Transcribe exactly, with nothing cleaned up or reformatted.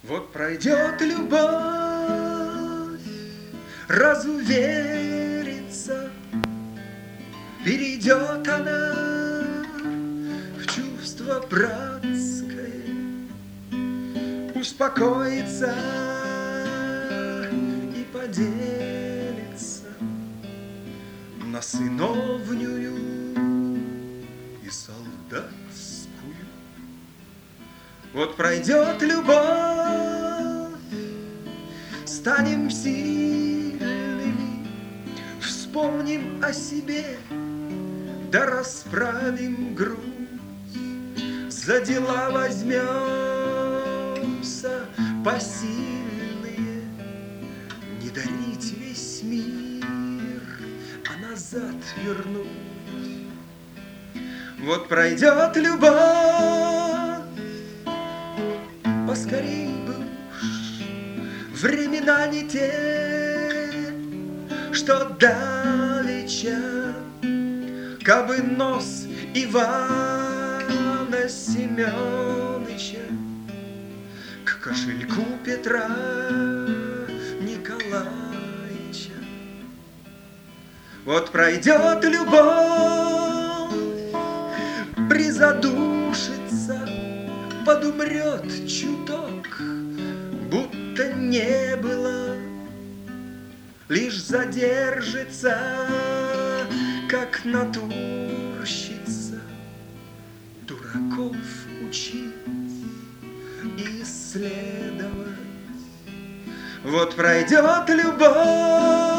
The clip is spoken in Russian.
Вот пройдет любовь, разуверится, перейдет она в чувство братское, успокоится и поделится на сыновнюю и солдатскую. Вот пройдет любовь, станем сильными, вспомним о себе, да расправим грудь, за дела возьмемся посильные, не дарить весь мир, а назад вернуть. Вот пройдет любовь, поскорей бы уж времена не те, что давеча, кабы нос Ивана Семёныча к кошельку Петра Николаича. Вот пройдет любовь, призадушится, подумрет чуток, будто не было, лишь задержится, как натурщица, дураков учить и исследовать. Вот пройдет любовь,